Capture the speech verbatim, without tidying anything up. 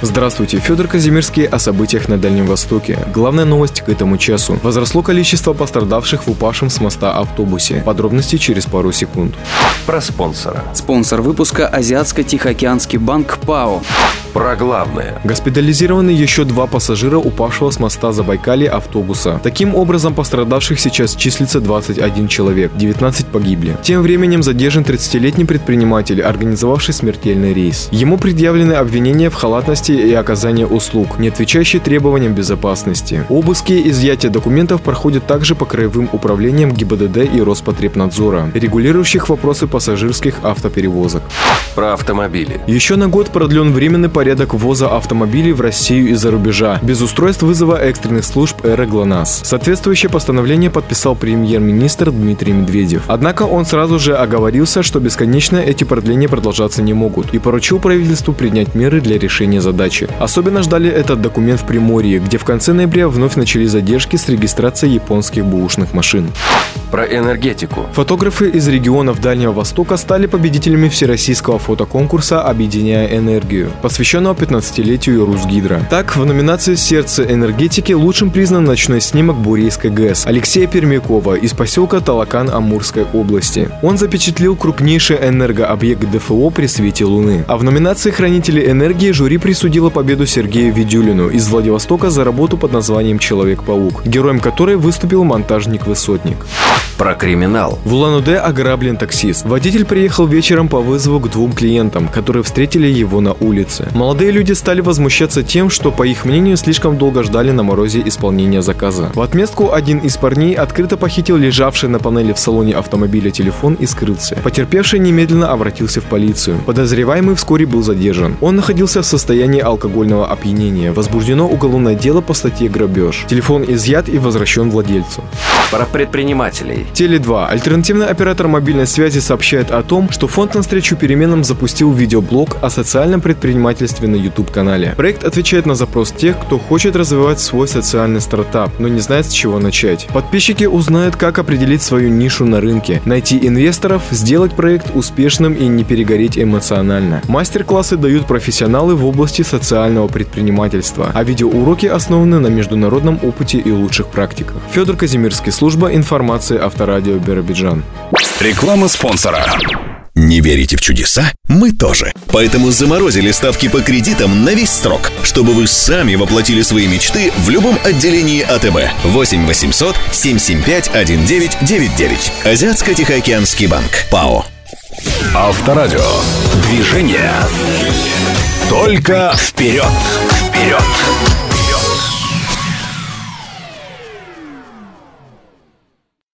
Здравствуйте, Федор Казимирский о событиях на Дальнем Востоке. Главная новость к этому часу. Возросло количество пострадавших в упавшем с моста автобусе. Подробности через пару секунд. Про спонсора. Спонсор выпуска – Азиатско-Тихоокеанский банк ПАО. Про главное. Госпитализированы еще два пассажира упавшего с моста Забайкалья автобуса. Таким образом, пострадавших сейчас числится двадцать один человек, девятнадцать погибли. Тем временем задержан тридцатилетний предприниматель, организовавший смертельный рейс. Ему предъявлены обвинения в халатности и оказании услуг, не отвечающие требованиям безопасности. Обыски и изъятие документов проходят также по краевым управлениям ГИБДД и Роспотребнадзора, регулирующих вопросы пассажирских автоперевозок. Про автомобили. Еще на год продлен временный порядок ввоза автомобилей в Россию из-за рубежа, без устройств вызова экстренных служб «Эра ГЛОНАСС». Соответствующее постановление подписал премьер-министр Дмитрий Медведев. Однако он сразу же оговорился, что бесконечно эти продления продолжаться не могут, и поручил правительству принять меры для решения задачи. Особенно ждали этот документ в Приморье, где в конце ноября вновь начались задержки с регистрацией японских бэушных машин. Про энергетику. Фотографы из регионов Дальнего Востока стали победителями всероссийского фотоконкурса «Объединяя энергию», посвященного пятнадцатилетию Русгидро. Так, в номинации «Сердце энергетики» лучшим признан ночной снимок Бурейской ГЭС Алексея Пермякова из поселка Талакан Амурской области. Он запечатлел крупнейший энергообъект ДФО при свете Луны. А в номинации «Хранители энергии» жюри присудило победу Сергею Видюлину из Владивостока за работу под названием «Человек-паук», героем которой выступил монтажник-высотник. Про криминал. В Улан-Удэ ограблен таксист. Водитель приехал вечером по вызову к двум клиентам, которые встретили его на улице. Молодые люди стали возмущаться тем, что, по их мнению, слишком долго ждали на морозе исполнения заказа. В отместку один из парней открыто похитил лежавший на панели в салоне автомобиля телефон и скрылся. Потерпевший немедленно обратился в полицию. Подозреваемый вскоре был задержан. Он находился в состоянии алкогольного опьянения. Возбуждено уголовное дело по статье «Грабеж». Телефон изъят и возвращен владельцу. Про предпринимателей. Теле два. Альтернативный оператор мобильной связи сообщает о том, что фонд «Навстречу переменам» запустил видеоблог о социальном предпринимательстве на YouTube-канале. Проект отвечает на запрос тех, кто хочет развивать свой социальный стартап, но не знает, с чего начать. Подписчики узнают, как определить свою нишу на рынке, найти инвесторов, сделать проект успешным и не перегореть эмоционально. Мастер-классы дают профессионалы в области социального предпринимательства, а видеоуроки основаны на международном опыте и лучших практиках. Федор Казимирский, служба информации Авторадио Биробиджан. Реклама спонсора. Не верите в чудеса? Мы тоже. Поэтому заморозили ставки по кредитам на весь срок, чтобы вы сами воплотили свои мечты в любом отделении АТБ. восемь восемьсот семь семь пять один девять девять девять. Азиатско-Тихоокеанский банк. ПАО. Авторадио. Движение. Только вперед!